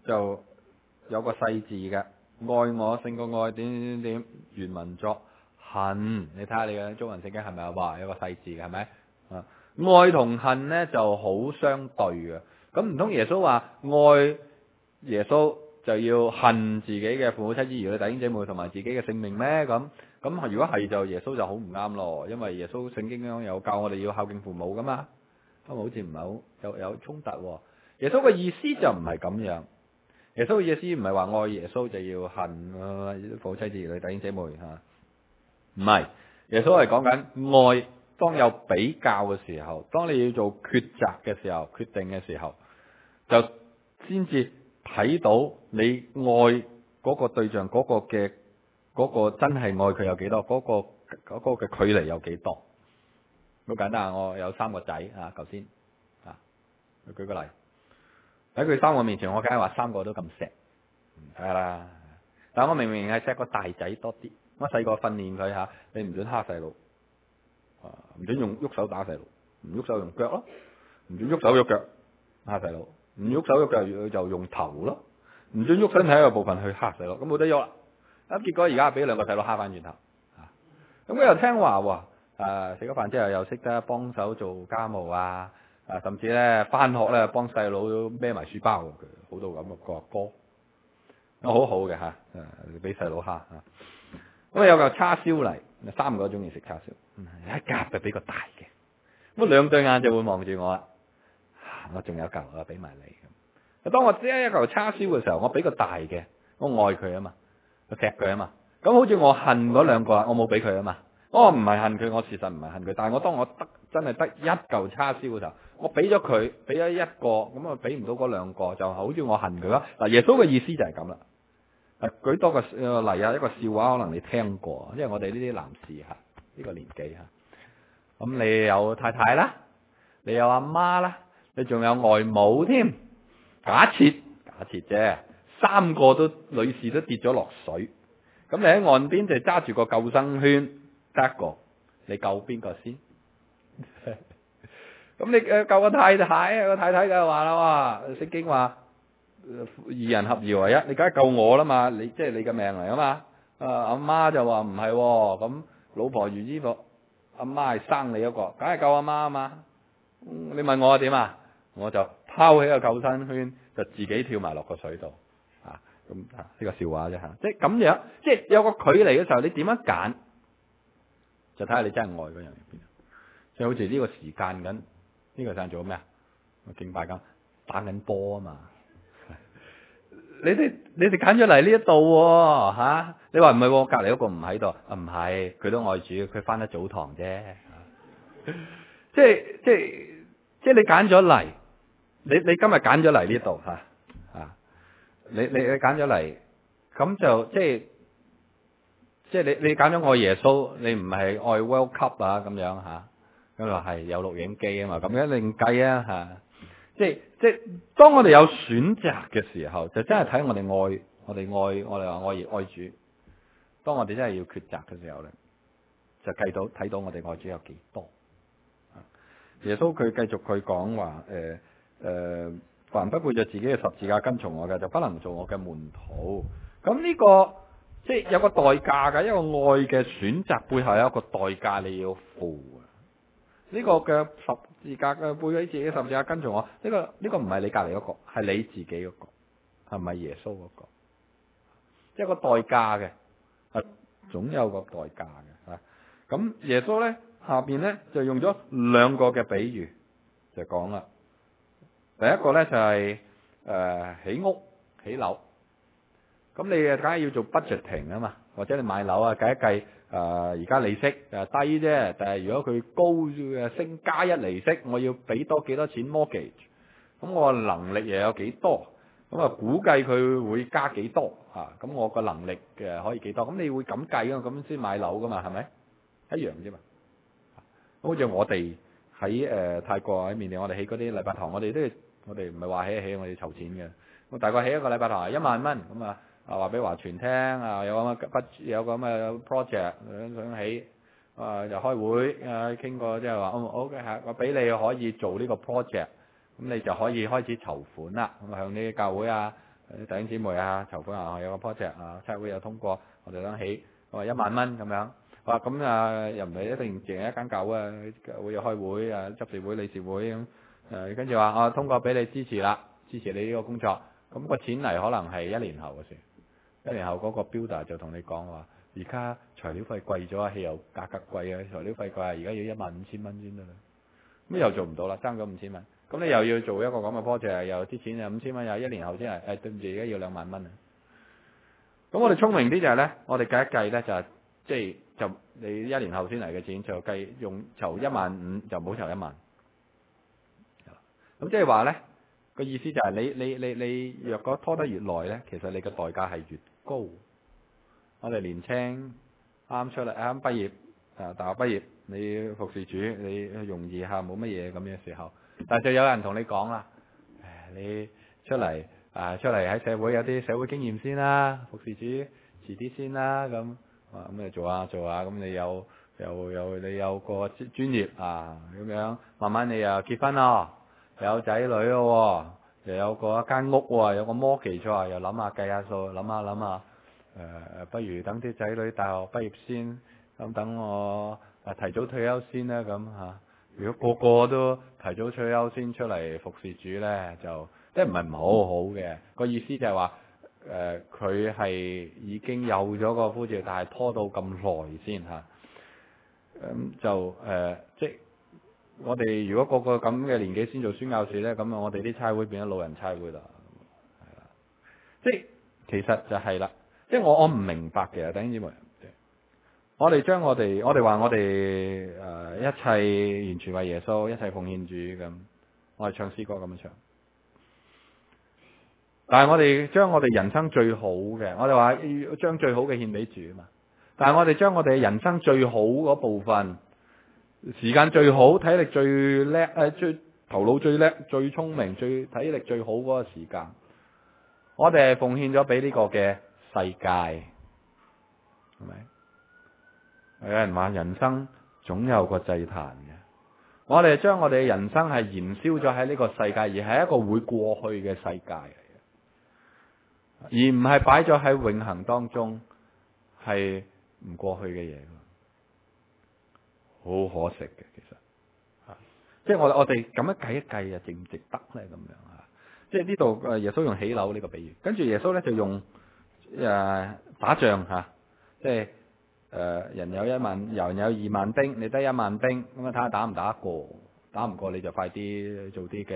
就有個細字嘅，愛我勝過愛點點點點，原文作恨。你睇下你嘅中文聖經係咪話有個細字嘅係咪？啊，愛同恨呢就好相對嘅。咁唔通耶穌話愛耶穌就要恨自己嘅父母妻子兒女弟兄姐妹同埋自己嘅性命咩？咁如果係就耶穌就好唔啱咯，因為耶穌聖經有教我哋要孝敬父母噶嘛，咁好似唔係好有衝突喎。耶穌嘅意思就唔係咁樣。耶穌嘅意思唔係話愛耶穌就要恨父妻子兒女弟兄姐妹吓，唔係。耶穌係講緊愛，當有比較嘅時候，當你要做抉擇嘅時候、決定嘅時候，就先至睇到你愛嗰個對象嗰個真係愛佢有幾多，嗰個嘅距離有幾多。好簡單，我有3個仔啊，頭先啊，舉個例。喺佢3個面前，我梗係話3個都咁錫，唔得啦。但我明明係錫個大仔多啲。我細個訓練佢吓，你唔准蝦細路，唔准用喐手打細路，唔喐手用腳咯，唔准喐手喐腳蝦細路，唔喐手喐腳就用頭咯，唔准喐身體一個部分去蝦細路，咁冇得喐啦。咁結果而家俾2個細路蝦翻轉頭，咁佢又聽話喎，食咗飯之後又識得幫手做家務啊。甚至咧翻學咧幫細佬孭埋書包，佢好到咁個阿哥，好好嘅吓，俾細佬蝦吓。咁有嚿叉燒嚟，3個中意食叉燒，一夾就俾個大嘅，咁2對眼就會望住我啦。我仲有嚿啊，俾埋你。當我只係一嚿叉燒嘅時候，我俾個大嘅，我愛佢啊嘛，我錫佢啊嘛。咁好似我恨嗰2個，我冇俾佢啊嘛。我唔係恨佢，我事實唔係恨佢，但係當我真係得一嚿叉燒嘅時候，我俾咗佢，俾咗1個，咁啊俾唔到嗰2個，就好似我恨佢啦。嗱，耶穌嘅意思就係咁啦。舉多個例啊，一個笑話可能你聽過，因為我哋呢啲男士吓，呢個年紀吓，咁你有太太啦，你有阿媽啦，你仲有外母添。假設啫，3個都女士都跌咗落水，咁你喺岸邊就揸住個救生圈，得一個，你救邊個先？咁你救個太太，個太太就話啦，哇，聖經話2人合而為一，你梗係救我啦嘛，你即係你嘅命嚟啊嘛。阿媽就話唔係，咁老婆如衣服，阿媽係生你一個，梗係救阿媽啊嘛。你問我點啊？我就拋起個救生圈，就自己跳埋落個水度。咁呢個笑話啫吓，即係咁樣，即係有個距離嘅時候，你點樣揀？就睇下你真係愛嗰樣嘢邊。即係好似呢個時間緊，呢個時間做咩啊？我敬拜緊，打緊波啊嘛。你哋揀咗嚟呢一度吓，你話唔係？隔籬嗰個唔喺度，唔係，佢都愛主，佢翻得早堂啫。即係你揀咗嚟，你今日揀咗嚟呢度吓，你揀咗嚟，咁就即係你揀咗愛耶穌，你唔係愛 World Cup 咁樣吓，咁就係有錄影機啊嘛，咁樣另計啊吓。即係當我哋有選擇嘅時候，就真係睇我哋愛，我哋話愛主。當我哋真係要抉擇嘅時候咧，就睇到我哋愛主有幾多。耶穌佢繼續佢講話，凡不背着自己嘅十字架跟從我嘅，就不能做我嘅門徒。咁呢個即係有個代價嘅，一個愛嘅選擇背後有一個代價你要付。呢個嘅十字架嘅背起自己嘅十字架跟從我，呢個唔係你隔籬嗰個，係你自己嗰個，係咪耶穌嗰個？一個代價嘅，總有個代價嘅。咁耶穌咧下邊咧就用咗2個嘅比喻，就講啦。第一個咧就係起屋起樓，咁你梗係要做 budgeting 啊嘛，或者你買樓啊計一計。而家利息低啫，但係如果佢高升加1利息，我要俾多幾多錢 mortgage， 咁我能力又有幾多？咁估計佢會加幾多？咁我個能力可以幾多？咁你會咁計啊？咁先買樓噶嘛？係咪一樣啫嘛？好似我哋喺泰國喺緬甸，我哋起嗰啲禮拜堂，我哋唔係話起，我哋籌錢嘅。我大概起一個禮拜堂係1萬蚊咁啊。話俾華全聽有咁嘅 project 想起，就開會傾過，即係話OK 我俾你可以做呢個 project，咁你就可以開始籌款啦。咁向呢啲教會弟兄姊妹啊，籌款啊，有個 project 啊，差會有通過，我哋想起，我話1萬蚊咁樣。話咁啊，又唔係一定淨係一間教啊，會有開會啊，執事會、理事會咁。跟住話通過俾你支持啦，支持你呢個工作。咁個錢嚟可能係1年後嘅事。1年後嗰個 builder 就同你講話，而家材料費貴咗啊，汽油價格貴啊，材料費貴啊，而家要15000蚊先得啦。咁又做唔到啦，爭咗5000蚊。咁你又要做一個咁嘅 project，又啲錢又5000蚊，又1年後先係，對唔住，而家要2萬蚊啊。咁我哋聰明啲就係咧，我哋計一計咧就係就你1年後先嚟嘅錢就計用籌15000，就唔好籌1萬。咁即係話咧個意思就係你若果拖得越耐咧，其實你嘅代價係越高。我哋年青啱出嚟啱畢業大學畢業，你服侍主你容易下冇乜嘢咁嘅時候，但係就有人同你講啦，你出嚟喺社會有啲社會經驗先啦，服侍主遲啲先啦咁。咁你做下，咁你你有個專業咁樣，慢慢你又結婚咯，有仔女咯，又有一間屋喎，有個mortgage喎，又諗下計下數，諗下，不如等啲仔女大學畢業先，咁等我提早退休先啦咁嚇。如果個個都提早退休先出嚟服侍主咧，就即係唔係唔好嘅，個意思就係話。佢係已經有咗個呼召，但係拖到咁耐先嚇。即係我哋如果個咁嘅年紀先做宣教士咧，咁我哋啲差會變咗老人差會啦，係啦。即係其實就係啦，即係我唔明白嘅，弟兄姊妹。我哋將我哋話我哋一切完全為耶穌，一切奉獻主咁，我哋唱詩歌咁樣唱。但係我哋將我哋人生最好嘅，我哋話要將最好嘅獻俾主啊嘛。但係我哋將我哋人生最好嗰部分，時間最好、體力最叻、最頭腦最叻、最聰明、最體力最好嗰個時間，我哋係奉獻咗俾呢個嘅世界，係咪？有人話人生總有個祭壇嘅，我哋將我哋嘅人生係燃燒咗喺呢個世界，而係一個會過去嘅世界。而唔係擺咗喺永恆當中，係唔過去嘅嘢，好可惜嘅其實，即係我哋咁樣計一計啊，值唔值得咧咁樣啊？即係呢度耶穌用起樓呢個比喻，跟住耶穌咧就用打仗即係人有2萬兵，你得1萬兵，咁啊睇下打唔打得過，打唔過你就快啲做啲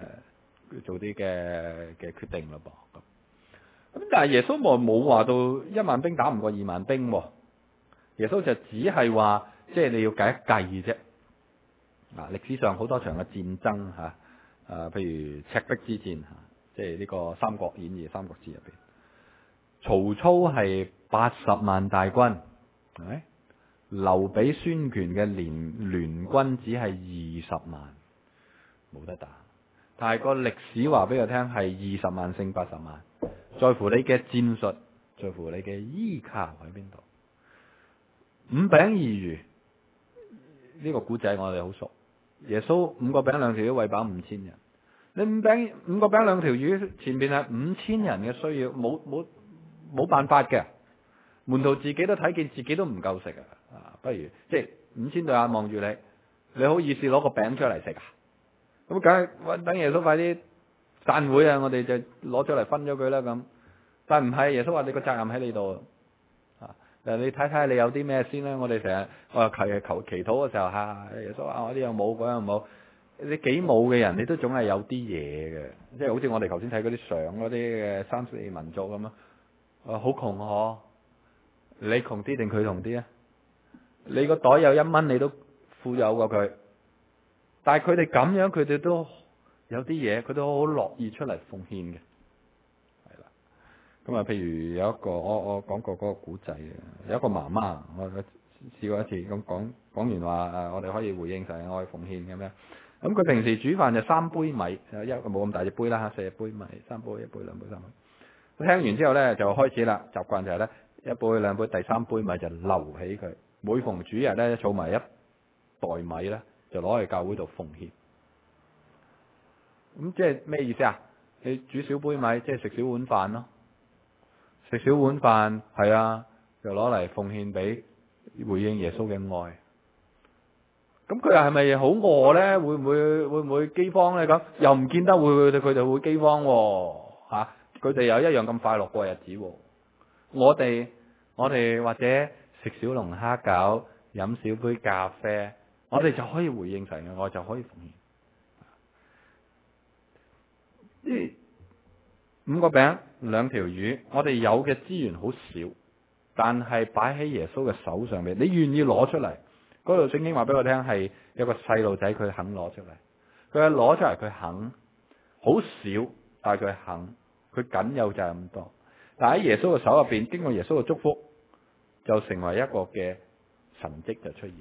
嘅決定咯噃。咁但係耶穌冇話到1萬兵打唔過2萬兵，耶穌就只係話，即係你要計一計啫。歷史上好多場嘅戰爭譬如赤壁之戰即係呢個《三國演義》《三國志》入邊，曹操係80萬大軍，係咪？劉備孫權嘅聯軍只係20萬，冇得打。但係個歷史話俾佢聽係20萬勝80萬。在乎你嘅戰術，在乎你嘅依靠喺邊度。5餅2魚呢個古仔我哋好熟。耶穌5個餅2條魚餵飽5000人。你5個餅2條魚前邊係5000人嘅需要，冇辦法嘅。門徒自己都睇見自己都唔夠食不如即係5000對眼望住你，你好意思攞個餅出嚟食啊？咁梗係等耶穌快啲散會啊！我哋就攞咗嚟分咗佢啦咁。但係唔係耶穌話你個責任喺你度你睇睇你有啲咩先啦。我哋成日求祈禱嘅時候耶穌話我呢樣冇嗰樣冇。你幾冇嘅人，你都總係有啲嘢嘅，即係好似我哋頭先睇嗰啲相嗰啲嘅34民族咁好窮嗬。你窮啲定佢窮啲啊？你個袋有1蚊，你都富有過佢。但係佢哋咁樣，佢哋都有啲嘢，佢都好樂意出嚟奉獻嘅，係啦。咁譬如有一個我講過嗰個古仔有一個媽媽，我試過一次咁講完話我哋可以回應神，我去奉獻咁樣。咁佢平時煮飯就3杯米，一個冇咁大隻杯啦，4杯米，3杯、1杯、2杯、3杯。佢聽完之後咧，就開始啦，習慣就係咧1杯、2杯、第3杯米就留起佢。每逢主日咧，儲埋1袋米咧，就攞去教會度奉獻。咁即係咩意思啊？ 你煮少杯米，即係食少碗飯咯。食少碗飯係啊，就攞嚟奉獻俾回應耶穌嘅愛。咁佢又係咪好餓咧？會唔會饑荒咧？咁又唔見得會佢哋會饑荒喎。佢哋有一樣咁快樂過日子喎。我哋或者食小龍蝦餃，飲少杯咖啡，我哋就可以回應神嘅愛，就可以奉獻。呢5個餅2條魚，我哋有嘅資源好少，但係擺喺耶穌嘅手上面，你願意攞出嚟？嗰度聖經話俾我聽係有個細路仔佢肯攞出嚟，佢係攞出嚟，佢肯，好少，但係佢肯，佢僅有就係咁多。但喺耶穌嘅手入邊，經過耶穌嘅祝福，就成為一個嘅神蹟就出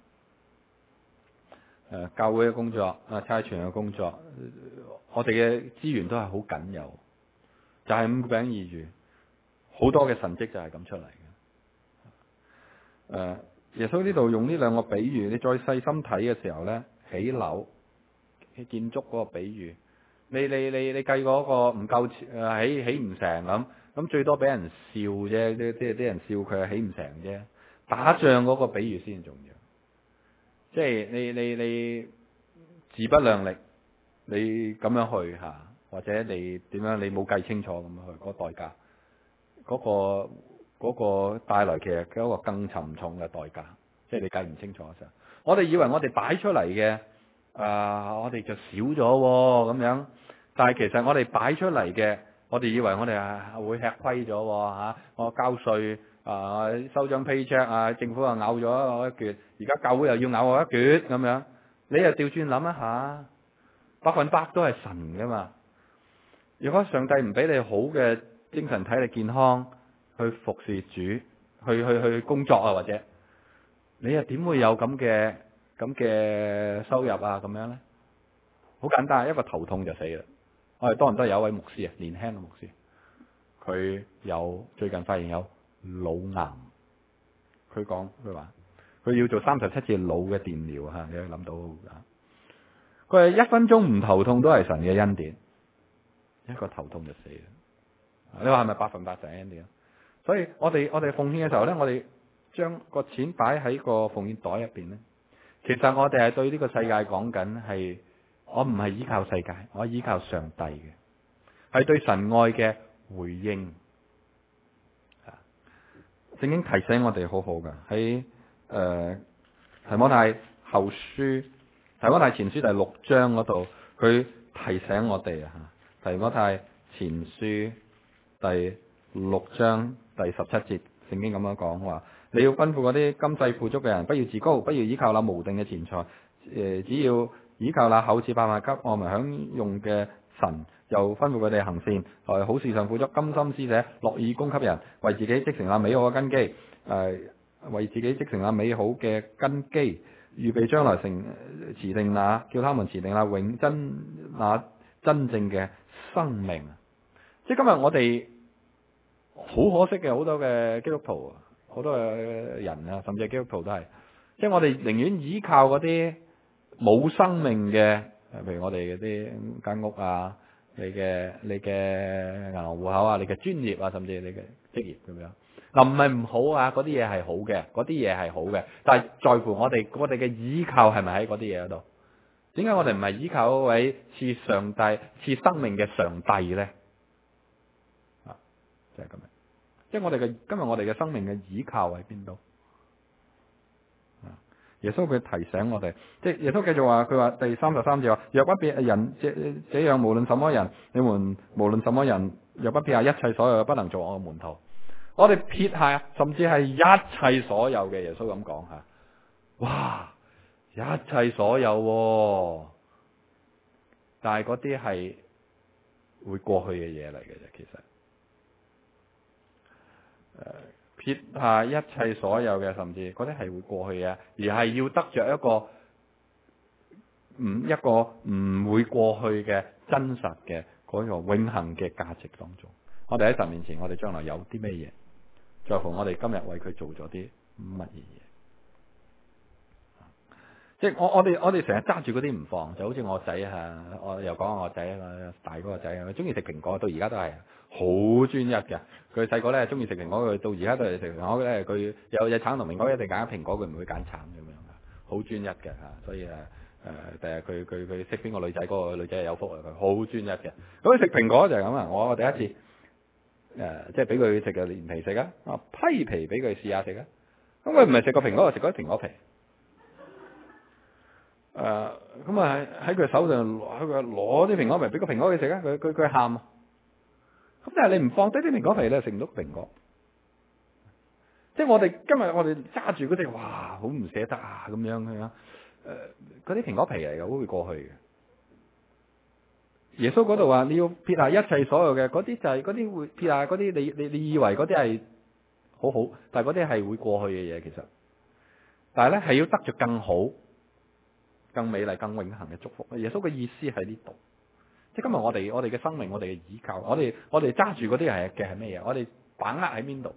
現。教會嘅工作，差傳嘅工作，我哋嘅資源都係好僅有，就係5個餅2魚，好多嘅神蹟就係咁出嚟嘅。耶穌呢度用呢2個比喻，你再細心睇嘅時候咧，起樓、建築嗰個比喻，你計嗰個唔夠起唔成咁最多俾人笑啫，啲人笑佢起唔成啫。打仗嗰個比喻先重要，即係你自不量力，你咁樣去或者你點樣你冇計清楚咁樣去，嗰個代價，嗰個帶來其實佢一個更沉重嘅代價，即係你計唔清楚嘅時候，我哋以為我哋擺出嚟嘅我哋就少咗咁樣，但係其實我哋擺出嚟嘅，我哋以為我哋會吃虧咗我交稅收張 paycheck 政府又咬咗我一橛，而家教會又要咬我一橛咁樣，你又調轉諗一下，100%都係神噶嘛。如果上帝唔俾你好嘅精神體力健康去服侍主，去工作或者你又點會有咁嘅收入咁樣呢？好簡單，一個頭痛就死啦。我哋多倫多有一位牧師年輕嘅牧師，佢最近發現有腦癌。佢話佢要做37次腦嘅電療你可以諗到佢係1分鐘唔頭痛都係神嘅恩典，一個頭痛就死啦。你話係咪100%神嘅恩典？所以我哋奉獻嘅時候呢，我哋將個錢擺喺個奉獻袋入邊呢，其實我哋係對呢個世界講緊係，我唔係依靠世界，我依靠上帝嘅，係對神愛嘅回應。聖經提醒我哋好好㗎，喺提摩太後書、提摩太前書第6章嗰度，佢提醒我哋提摩太前書第6章第17節，聖經咁樣講話：你要吩咐嗰啲今世富足嘅人，不要自高，不要依靠那無定嘅錢財，只要依靠那厚賜百物給我們享用嘅神。又吩咐佢哋行善，在好事上富足，甘心施捨，樂意供給人，為自己積成那美好嘅根基。為自己積成那美好嘅根基，預備將來持定那叫他們持定那真正嘅生命。即係今日我哋好可惜嘅，好多嘅基督徒，好多嘅人甚至係基督徒都係，即係我哋寧願依靠嗰啲冇生命嘅，譬如我哋嗰啲間屋你嘅銀行戶口你嘅專業甚至你嘅職業咁樣。嗱，唔係唔好嗰啲嘢係好嘅，嗰啲嘢係好嘅，但係在乎我哋嘅依靠係咪喺嗰啲嘢嗰度？點解我哋唔係依靠嗰位賜上帝、賜生命嘅上帝咧？就係咁樣，即係今日我哋嘅生命嘅依靠喺邊度？耶穌佢提醒我哋，即係耶穌繼續話，佢話第33節話：若不別人這樣，無論什麼人，你們無論什麼人，若不撇下一切所有，不能做我嘅門徒。我哋撇下，甚至係一切所有嘅，耶穌咁講吓，哇，一切所有，但係嗰啲係會過去嘅嘢嚟嘅啫，其實。撇下一切所有嘅，甚至嗰啲係會過去嘅，而係要得着一個唔會過去嘅真實嘅嗰個永恆嘅價值當中。我哋喺神面前，我哋將來有啲咩嘢，在乎我哋今日為佢做咗啲乜嘢嘢。 即係我哋成日揸住嗰啲唔放，就好似我仔啊，我又講下我仔啊，大嗰個仔啊，佢中意食蘋果，到而家都係好專一嘅。佢細個咧中意食蘋果，佢到而家都係食蘋果咧。佢有隻橙同蘋果，一定揀蘋果，佢唔會揀橙咁樣嘅，好專一嘅嚇。所以第日佢識邊個女仔，嗰個女仔係有福啊！佢好專一嘅。咁佢食蘋果就係咁啊！我第一次即係俾佢食嘅連皮食啊，批皮俾佢試下食啊。咁佢唔係食個蘋果，食嗰啲蘋果皮。咁啊喺佢手上攞啲蘋果皮俾個蘋果佢食啊！佢喊啊！咁但係你唔放低啲蘋果皮咧，食唔到蘋果。即係今日我哋揸住嗰隻，哇，好唔捨得啊！咁樣嗰啲蘋果皮嚟嘅，好會過去嘅。耶穌嗰度話你要撇下一切所有嘅，嗰啲就係嗰啲會撇下嗰啲，你以為嗰啲係好好，但係嗰啲係會過去嘅嘢，其實。但係咧係要得着更好、更美麗、更永恆嘅祝福。耶穌嘅意思喺呢度，即係今日我哋嘅生命，我哋嘅倚靠，我哋揸住嗰啲係咩嘢？我哋把握喺邊度？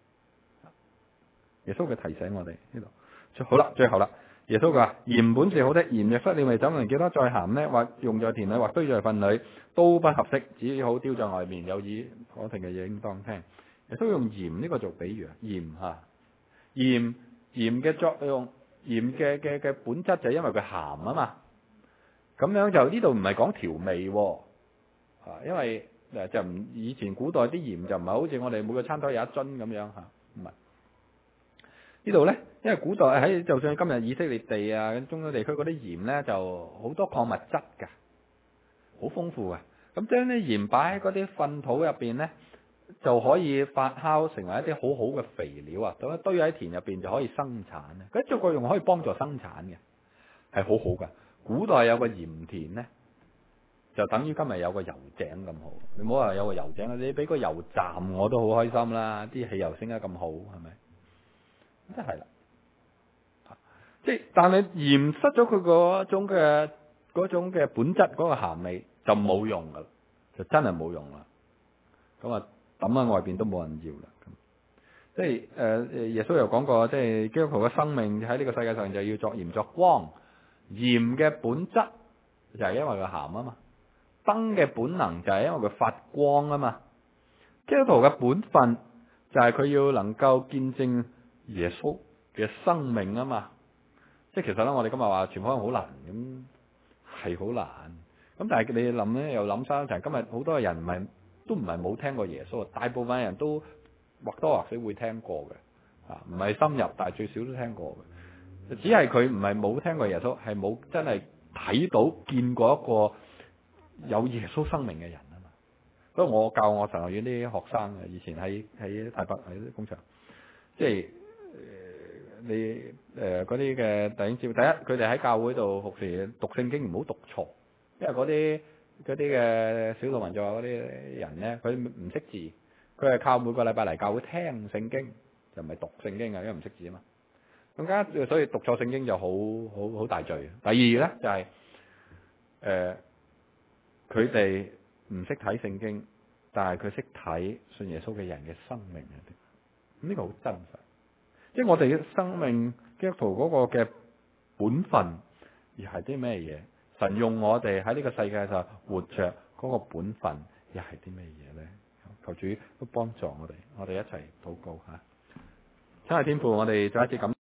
耶穌嘅提醒我哋呢度。好啦，最後啦。耶穌話：鹽本是好的，鹽若失了味，怎能叫它再鹹呢？或用在田裏，或堆在糞裏，都不合適，只好丟在外面。有耳可聽嘅嘢應當聽。耶穌用鹽呢個做比喻啊，鹽嘅作用，鹽嘅本質就係因為佢鹹啊嘛。咁樣就呢度唔係講調味喎，因為就唔以前古代啲鹽就唔係好似我哋每個餐台有一樽咁樣嚇，唔係。呢度呢，因為古代就算今日以色列地啊、中東地區嗰啲鹽呢，就好多礦物質㗎，好豐富嘅。咁將啲鹽擺喺嗰啲糞土入邊呢，就可以發酵成為一啲好好嘅肥料啊！咁堆喺田入邊就可以生產咧。佢做個用可以幫助生產嘅，係好好㗎。古代有個鹽田呢，就等於今日有個油井咁好。你唔好話有個油井，你俾個油站我都好開心啦！啲汽油升得咁好，係咪？真係啦，即係但係鹽失咗佢嗰種嘅本質，嗰個鹹味就冇用噶啦，就真係冇用啦。咁啊抌喺外邊都冇人要啦。即係耶穌又講過，即係基督徒嘅生命喺呢個世界上就要作鹽作光。鹽嘅本質就係因為佢鹹啊嘛，燈嘅本能就係因為佢發光啊嘛。基督徒嘅本分就係佢要能夠見證耶穌嘅生命啊嘛，即係其實咧，我哋今日話傳福音好難，咁係好難。咁但係你諗咧，又諗翻就係今日好多人都唔係冇聽過耶穌，大部分人都或多或少會聽過嘅，唔係深入，但係最少都聽過嘅。只係佢唔係冇聽過耶穌，係冇真係睇到見過一個有耶穌生命嘅人啊嘛。所以我教我神學院啲學生以前喺大北喺啲工場，即係。你嗰啲嘅弟兄姊妹，第一佢哋喺教會度服侍讀聖經唔好讀錯，因為嗰啲嘅少數民族嗰啲人咧，佢唔識字，佢係靠每個禮拜嚟教會聽聖經，就唔係讀聖經啊，因為唔識字啊嘛。咁加所以讀錯聖經就好大罪。第二咧就係佢哋唔識睇聖經，但係佢識睇信耶穌嘅人嘅生命啊！咁呢個好真實。即係我哋嘅生命，基督徒嗰個嘅本分，而係啲咩嘢？神用我哋喺呢個世界上活着嗰個本分，又係啲咩嘢咧？求主都幫助我哋一齊禱告吓。親愛天父，我哋再一次感